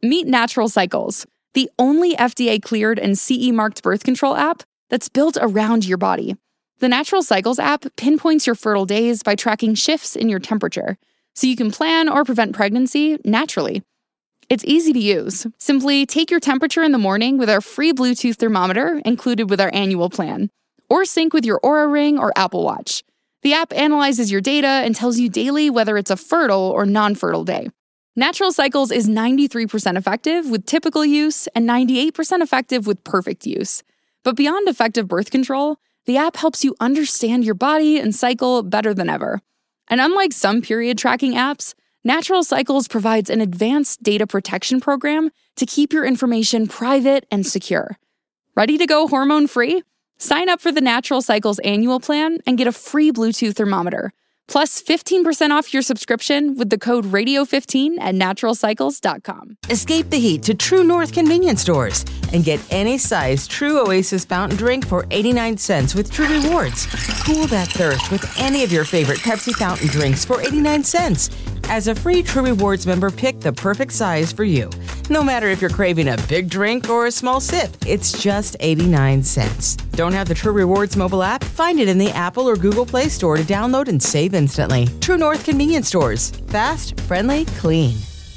Meet Natural Cycles, the only FDA-cleared and CE-marked birth control app that's built around your body. The Natural Cycles app pinpoints your fertile days by tracking shifts in your temperature, so you can plan or prevent pregnancy naturally. It's easy to use. Simply take your temperature in the morning with our free Bluetooth thermometer included with our annual plan, or sync with your Oura Ring or Apple Watch. The app analyzes your data and tells you daily whether it's a fertile or non-fertile day. Natural Cycles is 93% effective with typical use and 98% effective with perfect use. But beyond effective birth control, the app helps you understand your body and cycle better than ever. And unlike some period tracking apps, Natural Cycles provides an advanced data protection program to keep your information private and secure. Ready to go hormone-free? Sign up for the Natural Cycles annual plan and get a free Bluetooth thermometer, plus 15% off your subscription with the code radio15 at naturalcycles.com. Escape the heat to True North convenience stores and get any size True Oasis fountain drink for 89 cents with True Rewards. Cool that thirst with any of your favorite Pepsi fountain drinks for 89 cents. As a free True Rewards member, pick the perfect size for you. No matter if you're craving a big drink or a small sip, it's just 89 cents. Don't have the True Rewards mobile app? Find it in the Apple or Google Play Store to download and save instantly. True North convenience stores. Fast, friendly, clean.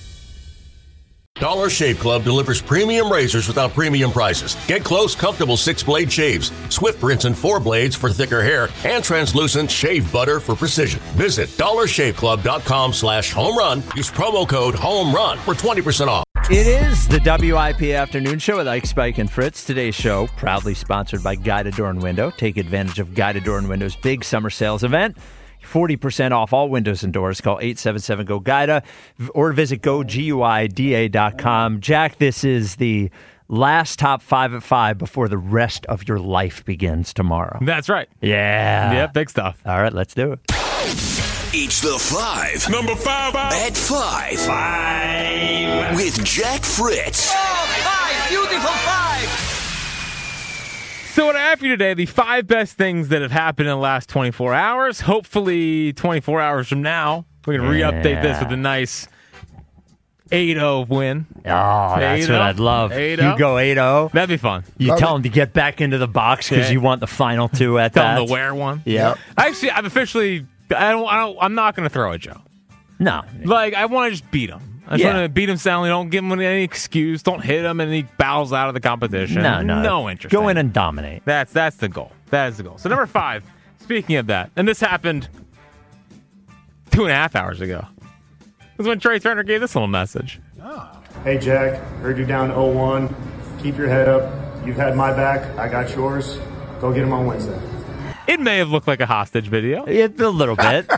Dollar Shave Club delivers premium razors without premium prices. Get close, comfortable 6-blade shaves, swift rinse and 4 blades for thicker hair, and translucent shave butter for precision. Visit dollarshaveclub.com/home run. Use promo code HOMERUN for 20% off. It is the WIP Afternoon Show with Ike, Spike, and Fritz. Today's show proudly sponsored by Guided Door and Window. Take advantage of Guided Door and Window's big summer sales event. 40% off all windows and doors. Call 877-GO-GUIDA or visit GOGUIDA.com. Jack, this is the last top 5 at 5 before the rest of your life begins tomorrow. That's right. Yeah. Yeah, big stuff. All right, let's do it. It's the 5. Number 5. At 5. 5. With Jack Fritz. Oh, 5. Beautiful 5. So what I have for you today, the 5 best things that have happened in the last 24 hours. Hopefully 24 hours from now, we can re-update this with a nice 8-0 win. Oh, that's 8-0. what I'd love. 8-0. You go 8-0. That'd be fun. You tell them to get back into the box because you want the final 2 at Tell that. them to wear one. Yeah. Actually, I'm not going to throw at Joe. No. Like, I want to just beat him. I just want to beat him soundly. Don't give him any excuse. Don't hit him and he bows out of the competition. No interest. Go in and dominate. That's the goal. That is the goal. So number 5, speaking of that, and this happened 2.5 hours ago, was when Trey Turner gave this little message. Hey, Jack, heard you down 0-1. Keep your head up. You've had my back. I got yours. Go get him on Wednesday. It may have looked like a hostage video. A little bit.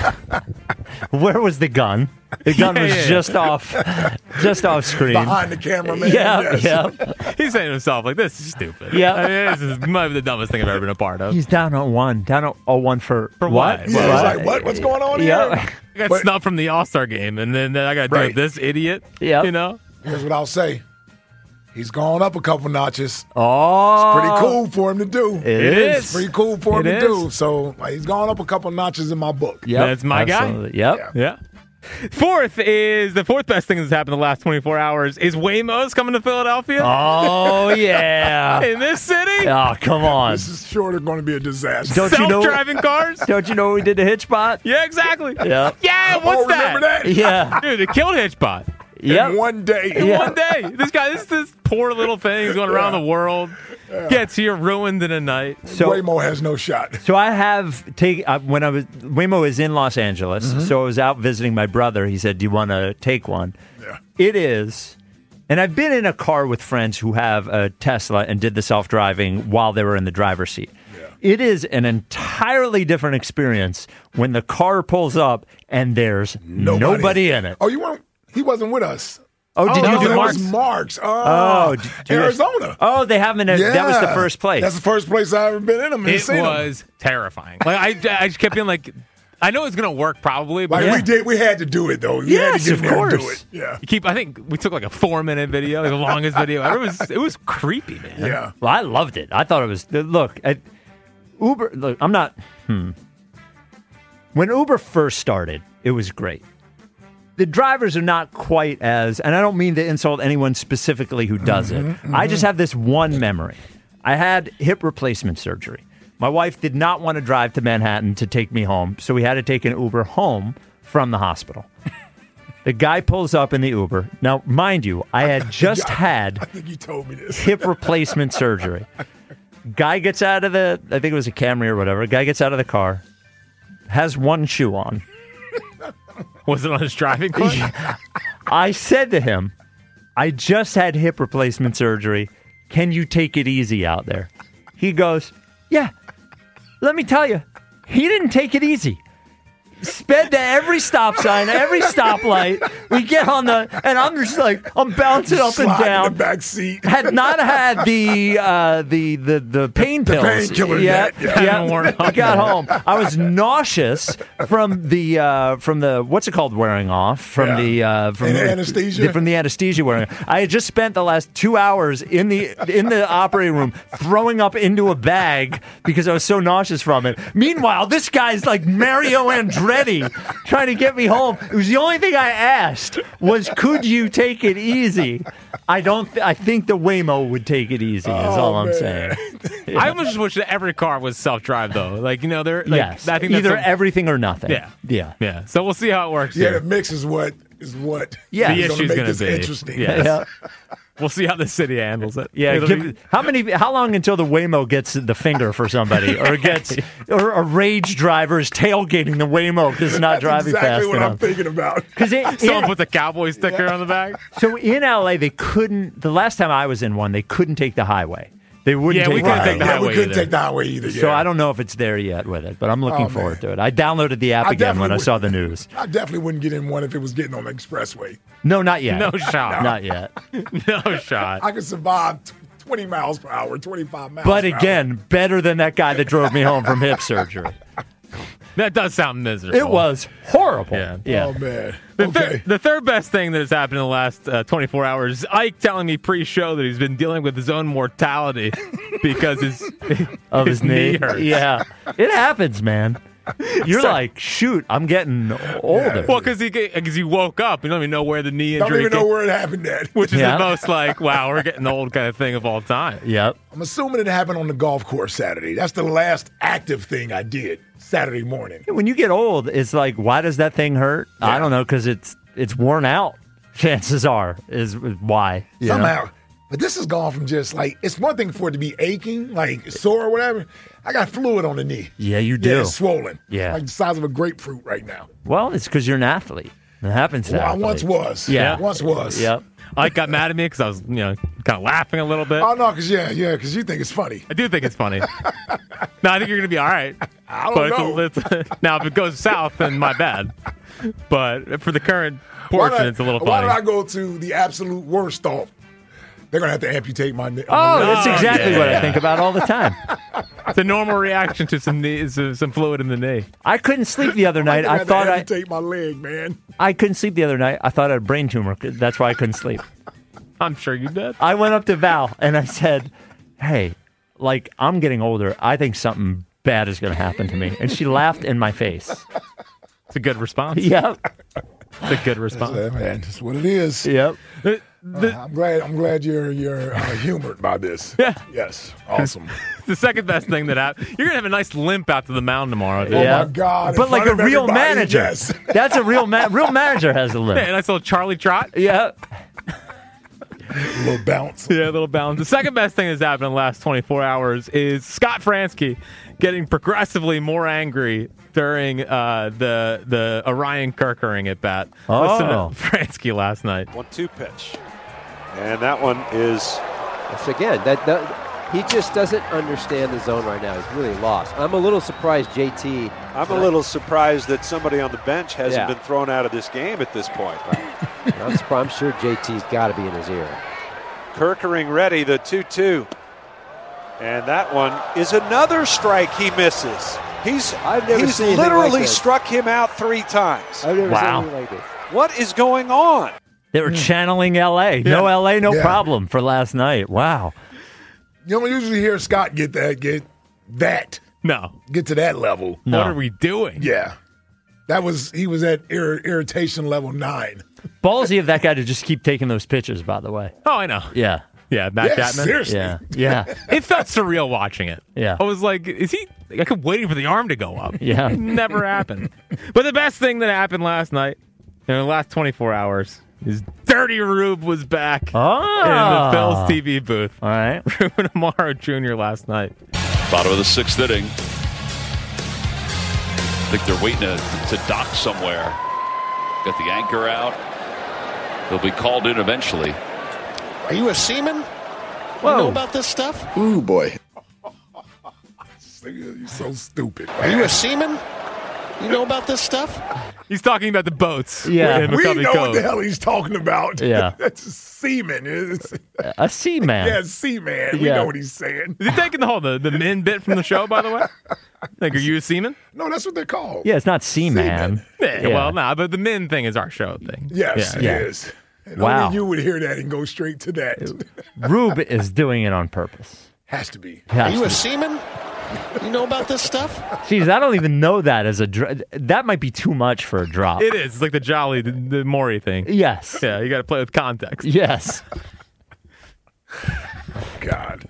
Where was the gun? The gun was just off screen. Behind the cameraman. Yeah. He's saying to himself, like, this is stupid. Yeah. I mean, this is might be the dumbest thing I've ever been a part of. He's down 0-1. Down 0-1 for what? Yeah, he's like, what? What's going on here? I got snubbed from the All-Star game, and then I got to deal with this idiot. Yeah. You know? Here's what I'll say. He's gone up a couple notches. Oh. It's pretty cool for him to do. It is. It's pretty cool for him to do. So he's gone up a couple notches in my book. Yep. That's my Absolutely. guy. Yep. Yeah. The fourth best thing that's happened in the last 24 hours is Waymo's coming to Philadelphia. Oh, yeah. In this city? Oh, come on. This is sure going to be a disaster. Self-driving cars? Don't you know we did a Hitchbot? Yeah, exactly. Yeah. Yeah, what's remember that? Yeah. Dude, they killed Hitchbot. Yep. In one day. In one day. This poor little thing is going around the world. Gets here ruined in a night. So Waymo has no shot. So I have Waymo is in Los Angeles, so I was out visiting my brother. He said, "Do you want to take one?" Yeah. It is, and I've been in a car with friends who have a Tesla and did the self-driving while they were in the driver's seat. Yeah. It is an entirely different experience when the car pulls up and there's nobody in it. Oh, you weren't? He wasn't with us. Oh, did you do that Mark's? was Mark's. Arizona. Oh, they have them in that was the first place. That's the first place I've ever been in them. It was terrifying. Like I just kept being like, I know it's going to work probably, but we had to do it though. We yes, had to get of course. Do it. Yeah. I think we took like a 4-minute video, like the longest video ever. It was creepy, man. Yeah. Well, I loved it. I thought it was. Uber. Look, I'm not. When Uber first started, it was great. the drivers are not quite as, and I don't mean to insult anyone specifically who does it. I just have this one memory. I had hip replacement surgery. My wife did not want to drive to Manhattan to take me home, so we had to take an Uber home from the hospital. The guy pulls up in the Uber. Now, mind you, I had just had I think you told me this. hip replacement surgery. Guy gets out of I think it was a Camry or whatever. Guy gets out of the car, has one shoe on. Was it on his driving course? I said to him, I just had hip replacement surgery. Can you take it easy out there? He goes, yeah. Let me tell you, he didn't take it easy. Sped to every stop sign, every stoplight. We get on and I'm just like, I'm bouncing up and down. In the back seat. Had not had the pain pills. painkiller yet. Yeah. I got home. I was nauseous from the what's it called wearing off from the anesthesia. From the anesthesia wearing off. I had just spent the last 2 hours in the operating room throwing up into a bag because I was so nauseous from it. Meanwhile, this guy's like Mario Andretti trying to get me home. It was the only thing I asked was, could you take it easy? I think the Waymo would take it easy. Is all I'm saying. Yeah. I just wish that every car was self-drive, though. Like, they're like, yes, I think either everything or nothing. Yeah. So we'll see how it works. Yeah, here. the mix is what Yeah. The is issue is going going to to make be this interesting. Yes. We'll see how the city handles it. Yeah, how long until the Waymo gets the finger for somebody, or a rage driver is tailgating the Waymo because it's not driving exactly fast what enough? I'm thinking about. Because Someone put the cowboy sticker on the back. So in LA, they couldn't. The last time I was in one, they couldn't take the highway. They wouldn't. Yeah, we couldn't take the highway we couldn't either. take the highway either. Yeah. So I don't know if it's there yet with it, but I'm looking forward to it. I downloaded the app I again when I definitely saw the news. I definitely wouldn't get in one if it was getting on the expressway. No, not yet. No shot. Not yet. No shot. I could survive 20 miles per hour, 25 miles But per hour. again, better than that guy that drove me home from hip surgery. That does sound miserable. It was horrible. Yeah. Oh, man. The third best thing that has happened in the last 24 hours is Ike telling me pre-show that he's been dealing with his own mortality because his knee hurts. Yeah. It happens, man. You're like, shoot, I'm getting older. Well, because he woke up. You don't even know where the knee Don't injury even know where it happened at. which is the most like, wow, we're getting old kind of thing of all time. Yep. I'm assuming it happened on the golf course Saturday. That's the last active thing I did Saturday morning. When you get old, it's like, why does that thing hurt? Yeah. I don't know, because it's worn out. Chances are is why. you know? Somehow. But this has gone from just like, it's one thing for it to be aching, like sore or whatever. I got fluid on the knee. Yeah, you do. Yeah, it's swollen. Yeah. Like the size of a grapefruit right now. Well, it's because you're an athlete. It happens to Well, I athletes. once was. Yeah. Once was. Yep. Ike got mad at me because I was, kind of laughing a little bit. Oh, no, because because you think it's funny. I do think it's funny. No, I think you're going to be all right. I don't know. Now, if it goes south, then my bad. But for the current portion, it's a little Why funny. did I go to the absolute worst thought? They're going to have to amputate my knee. Oh, that's exactly what yeah. I think about all the time. It's a normal reaction to some fluid in the knee. I couldn't sleep the other night. I thought amputate my leg, man. I couldn't sleep the other night. I thought I had a brain tumor. That's why I couldn't sleep. I'm sure you did. I went up to Val and I said, hey, like, I'm getting older. I think something bad is going to happen to me. And she laughed in my face. It's a good response. Yep. It's a good response. Man, that's what it is. Yep. I'm glad you're humored by this. Yeah. Yes. Awesome. The second best thing that happened. You're going to have a nice limp out to the mound tomorrow. Dude. Yeah. Oh, my God. But in like a front of real everybody, manager. yes. That's a real manager has a Yeah, limp. a nice little Charlie trot. Yeah. A little bounce. Yeah, a little balance. The second best thing that's happened in the last 24 hours is Scott Fransky getting progressively more angry during the Orion Kerkering at bat. Listen to Fransky last night. 1-2 pitch. And that one is... That's again, that he just doesn't understand the zone right now. He's really lost. I'm a little surprised JT... I'm a little surprised that somebody on the bench hasn't been thrown out of this game at this point. I'm sure JT's got to be in his ear. Kerkering ready, the 2-2. And that one is another strike he misses. He's literally struck him out 3 times. I've never seen anything like this. What is going on? They were channeling L.A. No L.A., no problem for last night. Wow. You don't usually hear Scott get to that No. level. What are we doing? Yeah. He was at irritation level 9. Ballsy of that guy to just keep taking those pitches, by the way. Oh, I know. Yeah. Yeah, Matt Chapman. Seriously. Yeah. It felt surreal watching it. Yeah. I was like, I kept waiting for the arm to go up. Yeah. It never happened. But the best thing that happened last night, in the last 24 hours, is Dirty Rube was back in the Phil's TV booth. All right. Ruben Amaro Jr. last night. Bottom of the 6th inning. I think they're waiting to dock somewhere. Got the anchor out. He'll be called in eventually. Are you a seaman? Whoa. You know about this stuff? Ooh, boy. You're so stupid. Are you a seaman? You know about this stuff? He's talking about the boats. Yeah. in We McCovey know Cove. what the hell he's talking about. Yeah. That's a seaman. A seaman. Yeah, seaman. We Yeah. know what he's saying. Is he taking the men bit from the show, by the way? Like, are you a seaman? No, that's what they're called. Yeah, it's not seaman. Yeah, well, nah, but the men thing is our show thing. Yes, Yeah. it is. And Wow. only you would hear that and go straight to that. Rube is doing it on purpose. Has to be. Are you a seaman? You know about this stuff? Jeez, I don't even know that as a that might be too much for a drop. It is. It's like the Jolly, the Maury thing. Yes. Yeah, you got to play with context. Yes. God.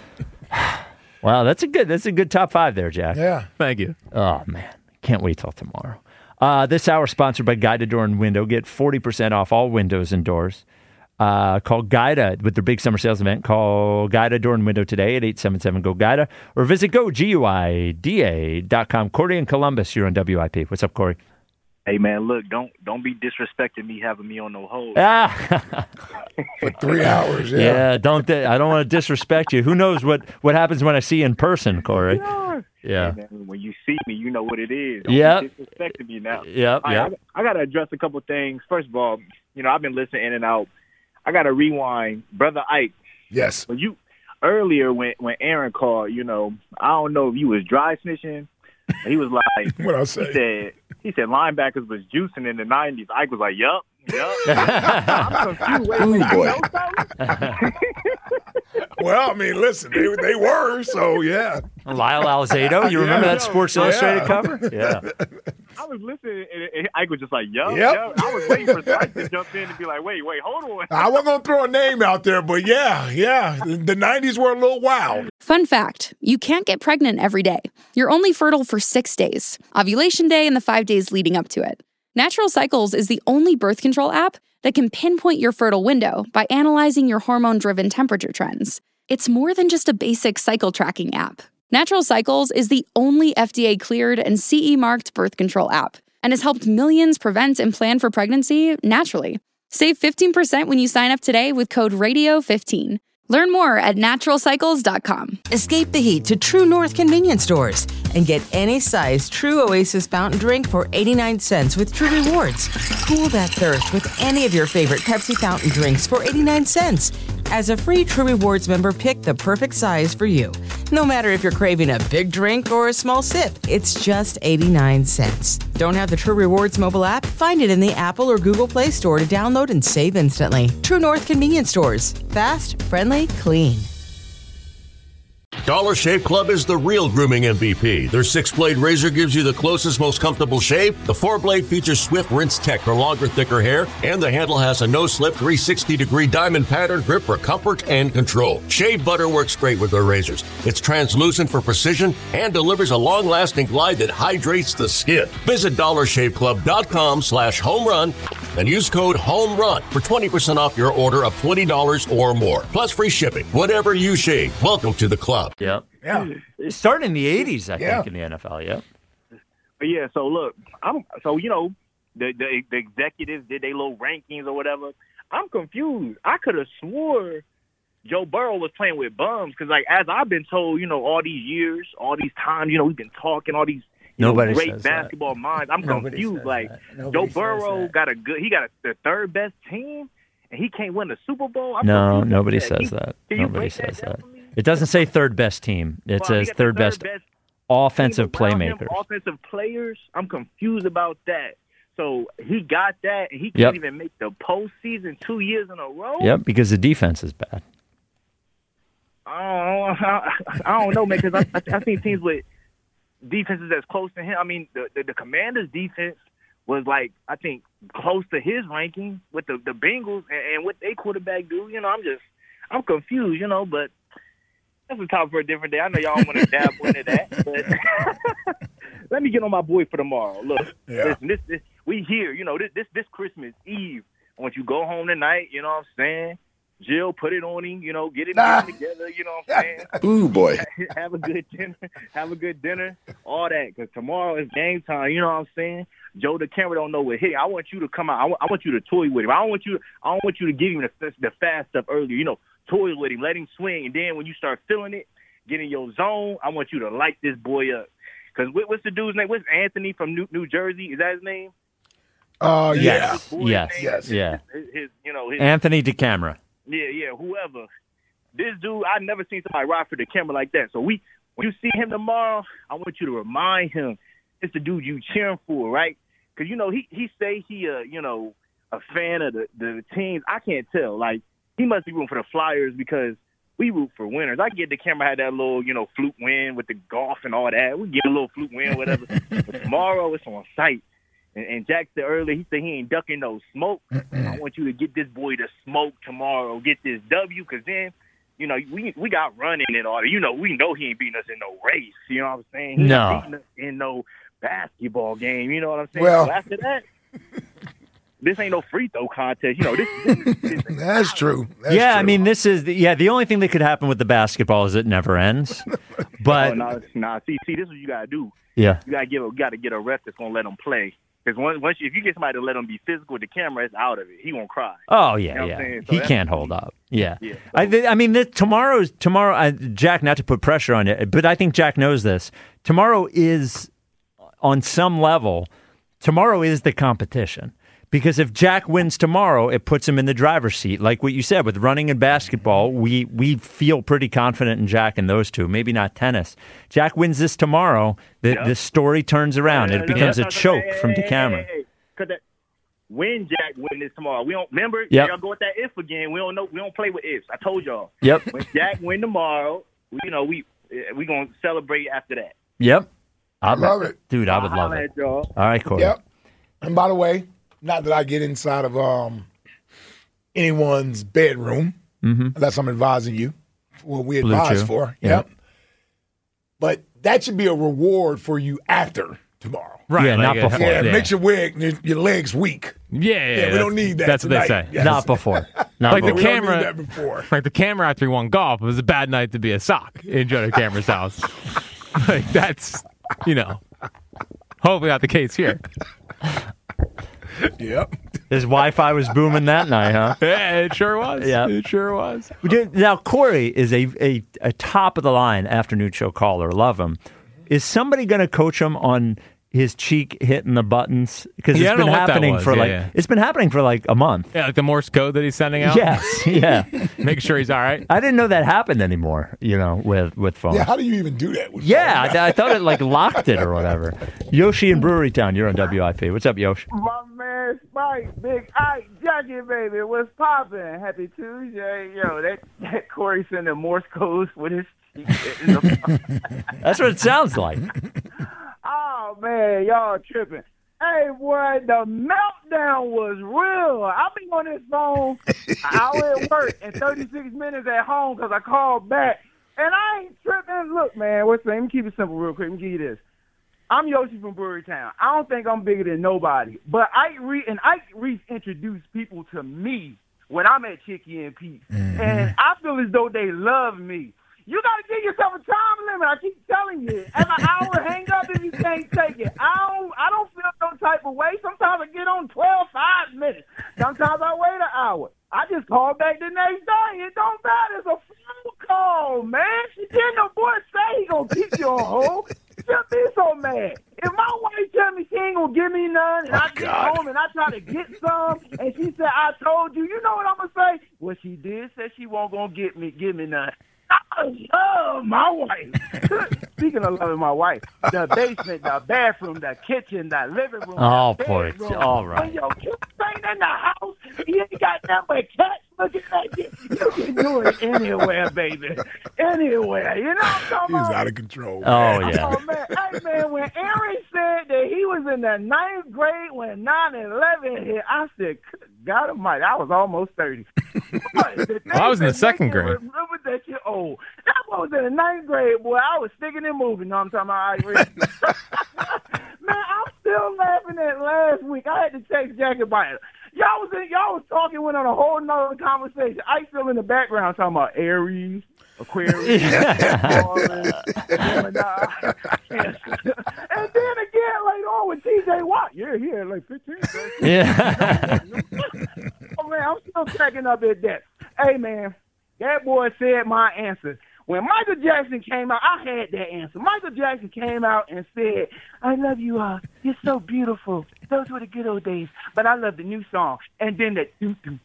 Wow, that's a good top 5 there, Jack. Yeah. Thank you. Oh man, can't wait till tomorrow. This hour sponsored by Guida Door and Window. Get 40% off all windows and doors. Call Guida with their big summer sales event. Call Guida Door and Window today at 877-GO-GUIDA or visit GoGuida.com. Corey in Columbus, you're on WIP. What's up, Corey? Hey man, look, don't be disrespecting me having me on no hold. For 3 hours, yeah. Yeah, I don't want to disrespect you. Who knows what happens when I see you in person, Corey? Yeah. Hey, man, when you see me, you know what it is. Yep. Don't be disrespecting me now. Yep. I got to address a couple things. First of all, I've been listening in and out. I got to rewind. Brother Ike. Yes. Earlier when Aaron called, I don't know if you was dry snitching. He was like, what I say? He said linebackers was juicing in the 90s. Ike was like, yup. I'm confused. Wait, Ooh, boy. you know something? Well, I mean, listen, they were, so yeah. Lyle Alzado, you remember that Sports Illustrated cover? Yeah. I was listening, and Ike was just like, yup. I was waiting for Ike to jump in and be like, wait, hold on. I wasn't going to throw a name out there, but yeah. The 90s were a little wild. Fun fact, you can't get pregnant every day. You're only fertile for 6 days, ovulation day and the 5 days leading up to it. Natural Cycles is the only birth control app that can pinpoint your fertile window by analyzing your hormone-driven temperature trends. It's more than just a basic cycle tracking app. Natural Cycles is the only FDA-cleared and CE-marked birth control app and has helped millions prevent and plan for pregnancy naturally. Save 15% when you sign up today with code RADIO15. Learn more at naturalcycles.com. Escape the heat to True North convenience stores and get any size True Oasis fountain drink for 89 cents with True Rewards. Cool that thirst with any of your favorite Pepsi fountain drinks for 89 cents. As a free True Rewards member, pick the perfect size for you. No matter if you're craving a big drink or a small sip, it's just 89 cents. Don't have the True Rewards mobile app? Find it in the Apple or Google Play Store to download and save instantly. True North convenience stores. Fast, friendly, clean. Dollar Shave Club is the real grooming MVP. Their 6-blade razor gives you the closest, most comfortable shave. The 4-blade features Swift Rinse Tech for longer, thicker hair. And the handle has a no-slip 360-degree diamond pattern grip for comfort and control. Shave butter works great with their razors. It's translucent for precision and delivers a long-lasting glide that hydrates the skin. Visit DollarShaveClub.com/homerun and use code HOMERUN for 20% off your order of $20 or more. Plus free shipping. Whatever you shave, welcome to the club. Yep. Yeah. It started in the 80s, I think, in the NFL, yeah. But yeah, so look, the executives did their little rankings or whatever. I'm confused. I could have swore Joe Burrow was playing with bums because, as I've been told, all these years, all these times, we've been talking, all these great basketball minds. I'm confused. Joe Burrow got the third best team, and he can't win the Super Bowl. Nobody says that. Nobody says that. It doesn't say third best team. It says third best offensive playmakers. Offensive players. I'm confused about that. So he got that, and he can't even make the postseason 2 years in a row? Yep, because the defense is bad. I don't know, man, because I've seen teams with defenses that's close to him. I mean, the Commanders' defense was like, I think, close to his ranking with the Bengals and what they quarterback do. You know, I'm confused, you know, but that's a topic for a different day. I know y'all want to dabble into that, but let me get on my boy for tomorrow. Look, listen, this we here, you know, this Christmas Eve. I want you to go home tonight, you know what I'm saying? Jill, put it on him, you know, get it together, you know what I'm saying? Ooh, boy. Have a good dinner, all that, because tomorrow is game time, you know what I'm saying? Joe DeCamera don't know what hit. I want you to come out. I want you to toy with him. I don't want you to give him the fast stuff earlier, you know, toy with him, let him swing, and then when you start feeling it, get in your zone, I want you to light this boy up. Because what's the dude's name? What's Anthony from New Jersey? Is that his name? Yes. His Anthony DeCamera. Yeah, whoever. This dude, I've never seen somebody ride for the camera like that. So when you see him tomorrow, I want you to remind him it's the dude you cheering for, right? Because, you know, he say he a fan of the teams. I can't tell. Like, he must be rooting for the Flyers because we root for winners. I get the camera had that little, you know, fluke win with the golf and all that. We get a little fluke win, whatever. But tomorrow it's on site. And Jack said earlier, he said he ain't ducking no smoke. I want you to get this boy to smoke tomorrow, get this W, because then, you know, we got running and all that. You know, we know he ain't beating us in no race. You know what I'm saying? He ain't beating us in no basketball game. You know what I'm saying? Well, so after that, this ain't no free throw contest. You know, this that's true. That's true. I mean, this is the only thing that could happen with the basketball is it never ends. But See, this is what you gotta do. Yeah, you gotta get a ref that's gonna let them play. Because if you get somebody to let him be physical with the camera, it's out of it. He won't cry. Oh yeah, you know yeah. So he can't hold up. Yeah. So. I mean, tomorrow. Jack, not to put pressure on it, but I think Jack knows this. Tomorrow is, on some level, the competition. Because if Jack wins tomorrow, it puts him in the driver's seat. Like what you said, with running and basketball, we feel pretty confident in Jack in those two. Maybe not tennis. Jack wins this tomorrow, the story turns around. It becomes a choke from DeCamera. Because when Jack wins this tomorrow, we don't remember. Yep. Y'all go with that if again. We don't know. We don't play with ifs. I told y'all. Yep. When Jack win tomorrow, we gonna celebrate after that. Yep. I love it, dude. I would love it. Y'all. All right, Corey. Yep. And by the way, not that I get inside of anyone's bedroom, unless I'm advising you what we advise for. Yep. But that should be a reward for you after tomorrow. Right. Yeah, not before. Yeah, makes your legs weak. Yeah, we don't need that. That's tonight. what they say. Yes. Not before. Like the we camera, don't need that before. like the camera after he won golf, it was a bad night to be a sock in Joe DeCamera's house. Like that's, hopefully not the case here. Yep. His Wi-Fi was booming that night, huh? Yeah, it sure was. Yeah. It sure was. Now, Corey is a top-of-the-line afternoon show caller. Love him. Is somebody going to coach him on his cheek hitting the buttons? Because it's been happening for it's been happening for like a month. Yeah, like the Morse code that he's sending out. Yes, yeah. Make sure he's all right. I didn't know that happened anymore. With phones. Yeah, how do you even do that? With I thought it like locked it or whatever. Yoshi in Brewery Town, you're on WIP. What's up, Yoshi? My man Spike, Big Ike, Jackie, baby, what's poppin'? Happy Tuesday. Yo, that Corey sending Morse codes with his cheek. That's what it sounds like. Oh, man, y'all tripping. Hey, boy, the meltdown was real. I've been on this phone an hour at work and 36 minutes at home because I called back. And I ain't tripping. Look, man, let me keep it simple real quick. Let me give you this. I'm Yoshi from Brewery Town. I don't think I'm bigger than nobody. But Ike Reese introduced people to me when I'm at Chicky and Pete. Mm-hmm. And I feel as though they love me. You got to give yourself a time limit. I keep telling you. At an hour, hang up if you can't take it. I don't feel no type of way. Sometimes I get on 5 minutes. Sometimes I wait an hour. I just call back the next day. It don't matter. It's a phone call, man. Then the boy say he going to keep you on hold. She'll be so mad. If my wife tell me she ain't going to give me none, and I get home and I try to get some, and she said, I told you, you know what I'm going to say? Well, she did say she won't going to give me none. I love my wife. Speaking of loving my wife, the basement, the bathroom, the kitchen, the living room. Oh, boy. All right. When your kids ain't in the house, you ain't got nothing but cats looking at you. You can do it anywhere, baby. Anywhere. You know what I'm talking about? He's out of control. Oh, yeah. Oh, man. Hey, man, when Aaron said that he was in the 9th grade when 9/11 hit, I said, God almighty, I was almost 30. I was in the 2nd grade. Remember that shit? Oh, that was in the 9th grade, boy. I was sticking and moving. Know what I'm talking about? Man, I'm still laughing at last week. I had to text Jackie about it. Y'all was talking, went on a whole nother conversation. I still in the background talking about Aries, Aquarius, Taurus, Gemini. And then again later on with TJ Watt. Yeah, he had like 15. Yeah. Oh, man, I'm still cracking up at that. Hey, man, that boy said my answer. When Michael Jackson came out, I had that answer. Michael Jackson came out and said, I love you all. You're so beautiful. Those were the good old days. But I love the new song. And then that,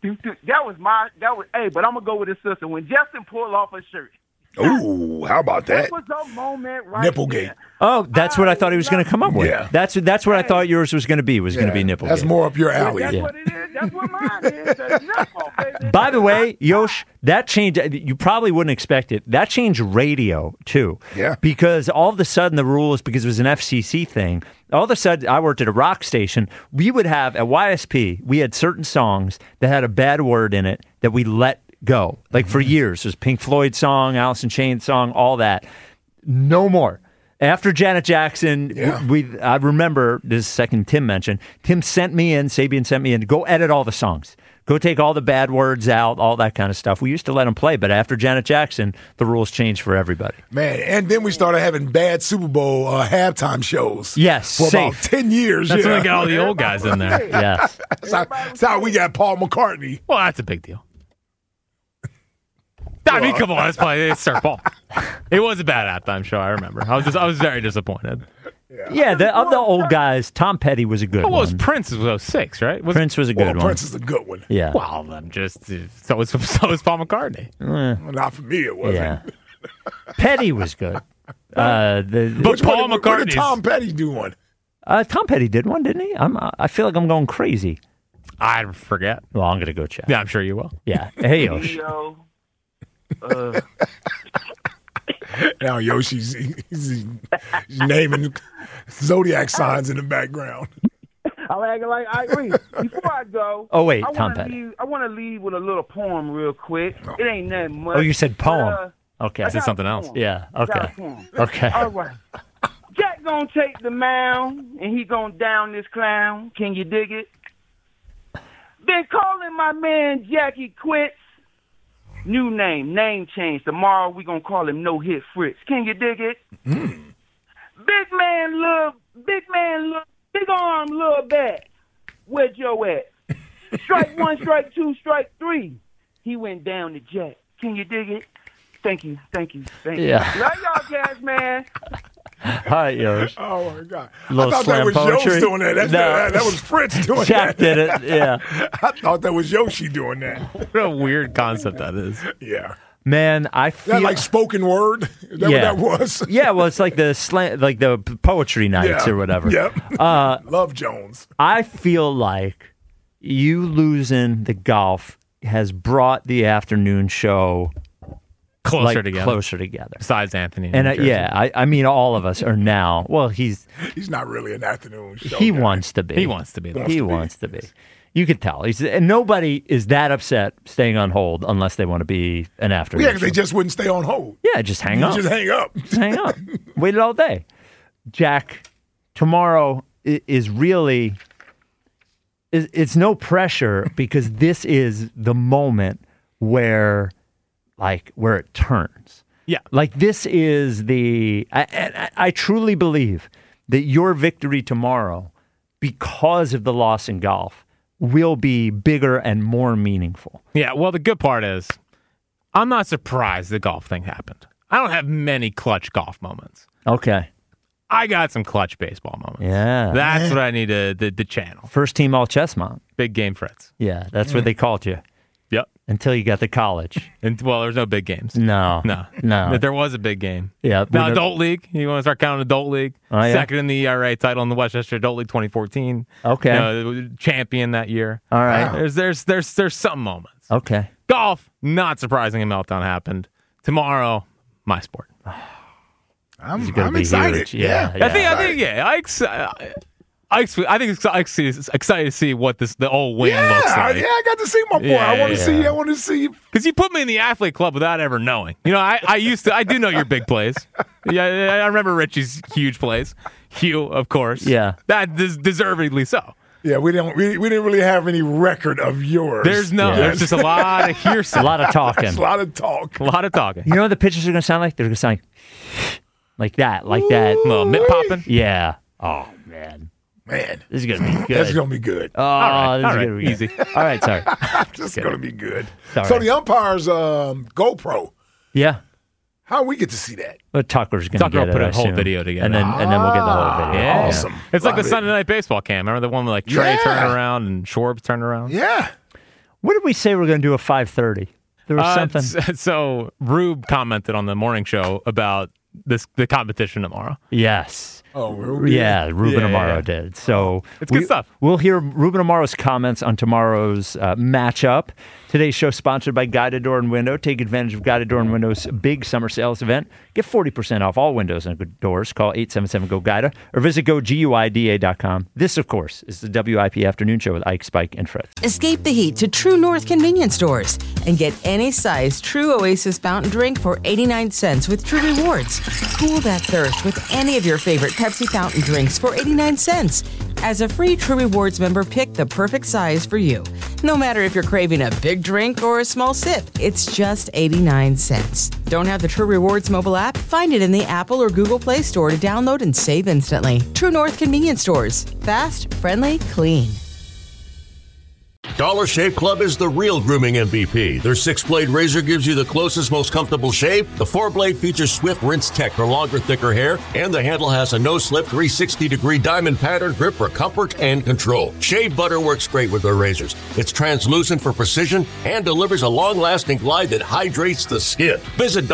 hey, but I'm going to go with his sister. When Justin pulled off her shirt. Ooh, how about that? That was a moment right Nipplegate. there. Oh, that's what I thought he was going to come up with. Yeah. That's what I thought yours was going to be, going to be Nipplegate. That's more up your alley. That's what it is. That's what mine is. That's nipple, baby. By the way, Yosh, that changed. You probably wouldn't expect it. That changed radio, too. Yeah. Because all of a sudden the rules, because it was an FCC thing, all of a sudden I worked at a rock station. We would have, at YSP, we had certain songs that had a bad word in it that we let go. Like for years. It was Pink Floyd song, Alice in Chains song, all that. No more. After Janet Jackson, I remember, this is the second Tim mentioned, Sabian sent me in, go edit all the songs. Go take all the bad words out, all that kind of stuff. We used to let them play, but after Janet Jackson, the rules changed for everybody. Man, and then we started having bad Super Bowl halftime shows. Yes, for about 10 years. That's when they got all the old guys in there. Yes. That's how we got Paul McCartney. Well, that's a big deal. I mean, come on, it's Sir Paul. It was a bad halftime show. I remember. I was very disappointed. Yeah, of the old guys, Tom Petty was a good one. Well, it was Prince was 06, right? Prince was a good one. Prince is a good one. Yeah. Well, I'm just so was Paul McCartney. Well, not for me, it wasn't. Yeah. Petty was good. But Paul McCartney. When did Tom Petty do one? Tom Petty did one, didn't he? I feel like I'm going crazy. I forget. Well, I'm going to go check. Yeah, I'm sure you will. Yeah. Hey, Yosh. Now Yoshi's he's naming zodiac signs in the background. I'm acting like I agree. Before I go, oh wait, Tom Petty. I want to leave with a little poem real quick. It ain't nothing much. Oh, you said poem. Okay, I said something else. Yeah. Okay. Okay. All right. Jack gonna take the mound and he gonna down this clown. Can you dig it? Been calling my man Jackie Quits. New name change. Tomorrow we gonna call him No Hit Fritz. Can you dig it? Big arm, little bat. Where Joe at? Strike one, strike two, strike three. He went down to Jack. Can you dig it? Thank you. Yeah. Love y'all guys, man. Hi, Yosh. Oh, my God. I thought that was poetry. Yosh doing that. That was Fritz doing Jack that. did it, yeah. I thought that was Yoshi doing that. What a weird concept that is. Yeah. Man, I feel that like spoken word. Is that what that was? Yeah, well, it's like the poetry nights or whatever. Yep. Love Jones. I feel like you losing the golf has brought the afternoon show closer together. Besides Anthony. And I mean, all of us are now. Well, he's not really an afternoon show. He wants to be. He wants to be. He wants to be. You could tell. And nobody is that upset staying on hold unless they want to be an afternoon. Yeah, because they just wouldn't stay on hold. Yeah, just hang up. Just hang up. Just hang up. Waited all day. Jack, tomorrow is really. It's no pressure because this is the moment where it turns. Yeah. Like this is I truly believe that your victory tomorrow, because of the loss in golf, will be bigger and more meaningful. Yeah, well, the good part is I'm not surprised the golf thing happened. I don't have many clutch golf moments. Okay. I got some clutch baseball moments. Yeah. That's what I need to channel. First team all Chessmont. Big game Fritz. Yeah, that's what they called you. Yep. Until you got to college. Well, there was no big games. No. But there was a big game. Yeah. Now, Adult League. You want to start counting Adult League? Oh, yeah. Second in the ERA title in the Westchester Adult League 2014. Okay. Champion that year. All right. There's some moments. Okay. Golf, not surprising, a meltdown happened. Tomorrow, my sport. I'm excited. Yeah. I think it's excited to see what the old wing looks like. Yeah, I got to see my boy. I want to see. Because you put me in the athlete club without ever knowing. I do know your big plays. Yeah, I remember Richie's huge plays. Hugh, of course. Yeah. That deservedly so. Yeah, we didn't really have any record of yours. There's just a lot of hearsay. A lot of talking. A lot of talk. A lot of talking. You know what the pitches are going to sound like? They're going to sound like that. Like that. Little mitt popping? Yeah. Oh, man. Man. This is going to be good. This is going to be good. Oh, this is going to be easy. All right, sorry. This is going to be good. Sorry. So the umpire's GoPro. Yeah. How we get to see that? But Tucker's going to get it, put I a whole assume. video together. And then we'll get the whole video. Yeah. Awesome. It's like Love the Sunday Night Baseball cam. Remember the one with Trey turning around and Schwarb turning around? Yeah. What did we say we're going to do at 5:30? There was something. So Rube commented on the morning show about the competition tomorrow. Yes. Oh, Ruben? Yeah, Ruben Amaro did. So it's good stuff. We'll hear Ruben Amaro's comments on tomorrow's matchup. Today's show sponsored by Guided Door and Window. Take advantage of Guided Door and Window's big summer sales event. Get 40% off all windows and doors. Call 877-GO-GUIDA or visit GoGUIDA.com. This, of course, is the WIP Afternoon Show with Ike, Spike, and Fritz. Escape the heat to True North convenience stores and get any size True Oasis fountain drink for 89 cents with True Rewards. Cool that thirst with any of your favorite Pepsi fountain drinks for 89 cents. As a free True Rewards member, pick the perfect size for you. No matter if you're craving a big drink or a small sip, it's just 89 cents. Don't have the True Rewards mobile app? Find it in the Apple or Google Play Store to download and save instantly. True North convenience stores. Fast, friendly, clean. Dollar Shave Club is the real grooming MVP. Their 6-blade razor gives you the closest, most comfortable shave. The 4-blade features Swift Rinse Tech for longer, thicker hair. And the handle has a no-slip 360-degree diamond pattern grip for comfort and control. Shave butter works great with their razors. It's translucent for precision and delivers a long-lasting glide that hydrates the skin. Visit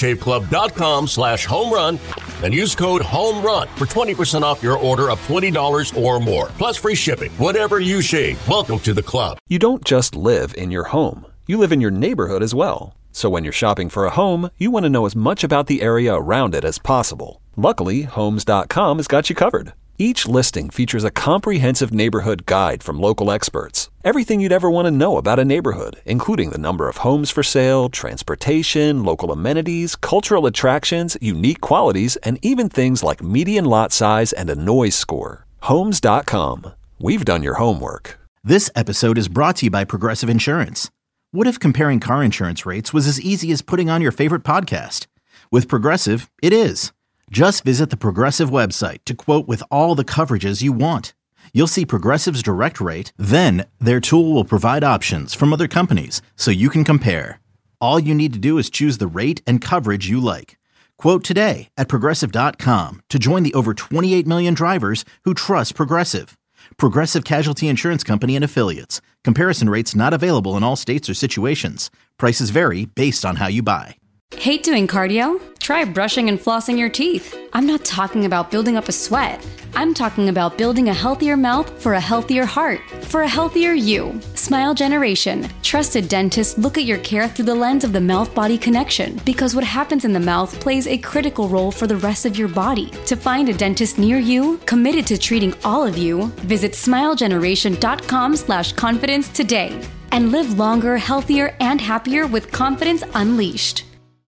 DollarShaveClub.com/homerun and use code HOMERUN for 20% off your order of $20 or more. Plus free shipping. Whatever you shave, welcome to the club. You don't just live in your home. You live in your neighborhood as well. So when you're shopping for a home, you want to know as much about the area around it as possible. Luckily, Homes.com has got you covered. Each listing features a comprehensive neighborhood guide from local experts. Everything you'd ever want to know about a neighborhood, including the number of homes for sale, transportation, local amenities, cultural attractions, unique qualities, and even things like median lot size and a noise score. Homes.com. We've done your homework. This episode is brought to you by Progressive Insurance. What if comparing car insurance rates was as easy as putting on your favorite podcast? With Progressive, it is. Just visit the Progressive website to quote with all the coverages you want. You'll see Progressive's direct rate, then their tool will provide options from other companies so you can compare. All you need to do is choose the rate and coverage you like. Quote today at Progressive.com to join the over 28 million drivers who trust Progressive. Progressive Casualty Insurance Company and Affiliates. Comparison rates not available in all states or situations. Prices vary based on how you buy. Hate doing cardio? Try brushing and flossing your teeth. I'm not talking about building up a sweat. I'm talking about building a healthier mouth for a healthier heart, for a healthier you. Smile Generation. Trusted dentists look at your care through the lens of the mouth-body connection, because what happens in the mouth plays a critical role for the rest of your body. To find a dentist near you, committed to treating all of you, visit smilegeneration.com/confidence today and live longer, healthier, and happier with confidence unleashed.